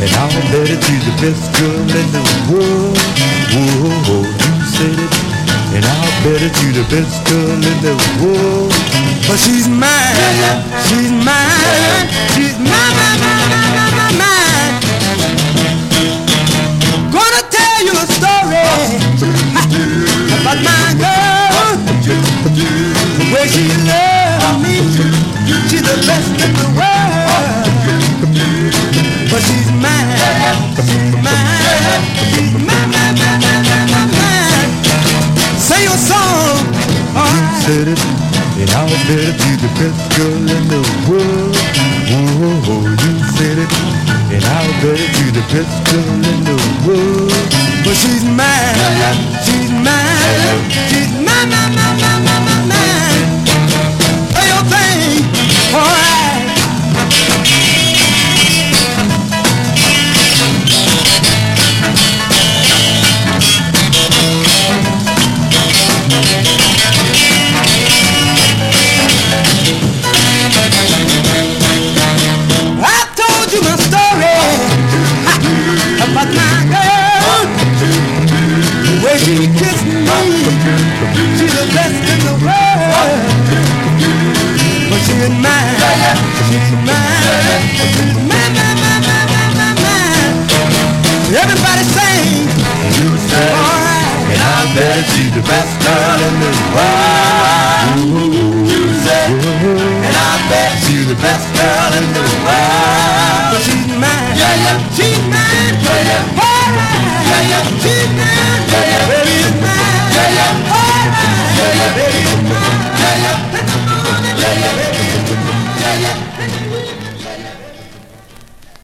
and I'll bet it to the best girl in the world. Whoa, you said it, and I'll bet it to the best girl in the world. But she's mine, she's mine, she's mine, mine. Gonna tell you a story about my girl, the way she loves me. She's the best in the world. But she's mine, she's mine, she's mine, mine. Say your song, alright. You said it, and I'll bet it to the best girl in the world. Whoa, you said it, and I'll bet it to the best girl in the world. But she's mine, she's mine, she's mine, mine. Say your thing, alright. About my girl, the way she kissed me, she's the best in the world. But she's mine, she's mine, she's mine, mine. Everybody sing, you say, alright, and I bet she's the best girl in the world. You say, and I bet she's the best girl in the world. But she's mine, she's mine, alright, she's mine, baby, she's mine, alright, baby, she's mine, in the morning, baby,